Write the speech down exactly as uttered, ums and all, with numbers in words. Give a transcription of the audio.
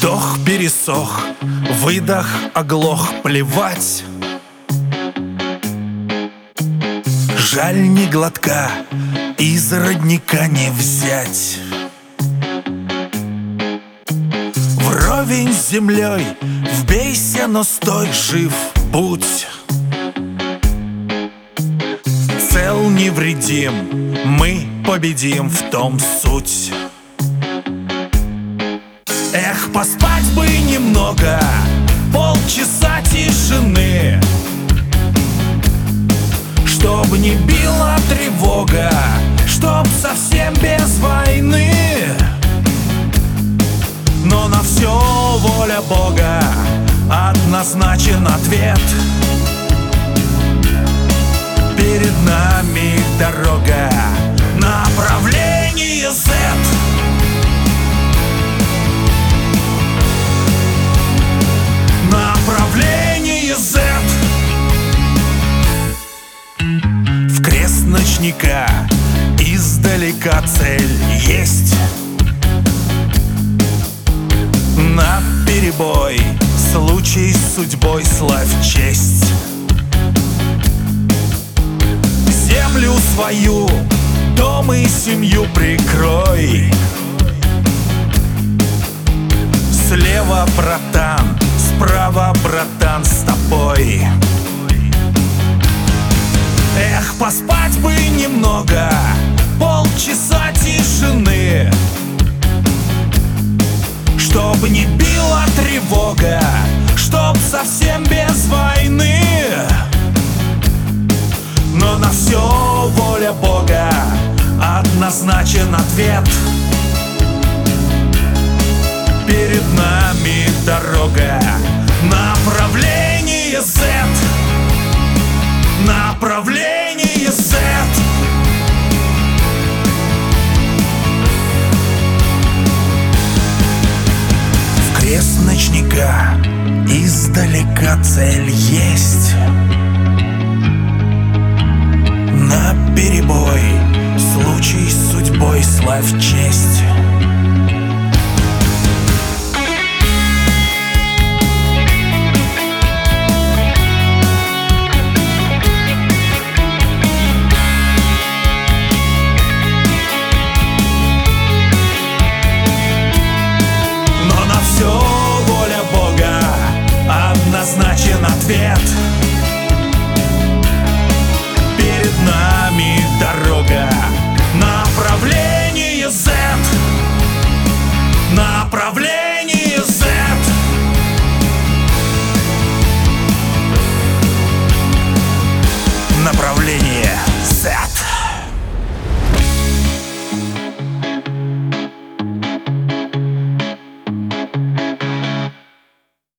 Вдох пересох, выдох оглох, плевать. Жаль, ни глотка из родника не взять. Вровень с землей, вбейся, но стой, жив будь. Цел невредим, мы победим, в том суть. Эх, поспать бы немного, полчаса тишины, чтоб не била тревога, чтоб совсем без войны. Но на все воля Бога, однозначен ответ. Перед нами дорога, направление Z. Направление Z. В крест ночника издалека цель есть. На перебой, случай с судьбой, славь честь. Землю свою, дом и семью прикрой. Слева братан, справа братан с тобой. Эх, поспать бы немного, полчаса тишины, чтоб не била тревога, чтоб совсем без войны. Но на все воля Бога, однозначен ответ. Перед нами дорога, направление Z. Направление Z. В крест ночника издалека цель есть. На перебой, случай с судьбой, славь честь. Но на все воля Бога, однозначен ответ.